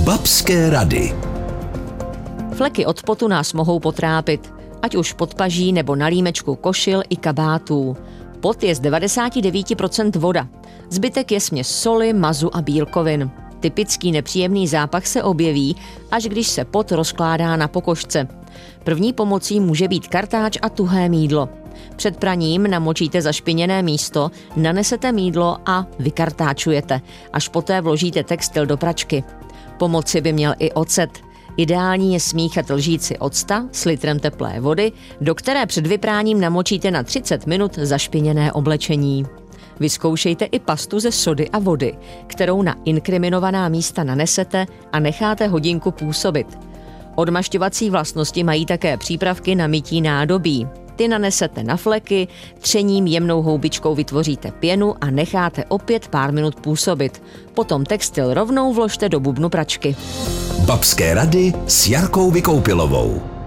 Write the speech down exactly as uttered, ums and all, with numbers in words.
Babské rady. Fleky od potu nás mohou potrápit, ať už pod paží nebo na límečku košil i kabátů. Pot je z devadesát devět procent voda. Zbytek je směs soli, mazu a bílkovin. Typický nepříjemný zápach se objeví, až když se pot rozkládá na pokožce. První pomocí může být kartáč a tuhé mýdlo. Před praním namočíte zašpiněné místo, nanesete mýdlo a vykartáčujete, až poté vložíte textil do pračky. Pomoci by měl i ocet. Ideální je smíchat lžíci octa s litrem teplé vody, do které před vypráním namočíte na třicet minut zašpiněné oblečení. Vyzkoušejte i pastu ze sody a vody, kterou na inkriminovaná místa nanesete a necháte hodinku působit. Odmašťovací vlastnosti mají také přípravky na mytí nádobí. Ty nanesete na fleky, třením jemnou houbičkou vytvoříte pěnu a necháte opět pár minut působit. Potom textil rovnou vložte do bubnu pračky. Babské rady s Jarkou Vykoupilovou.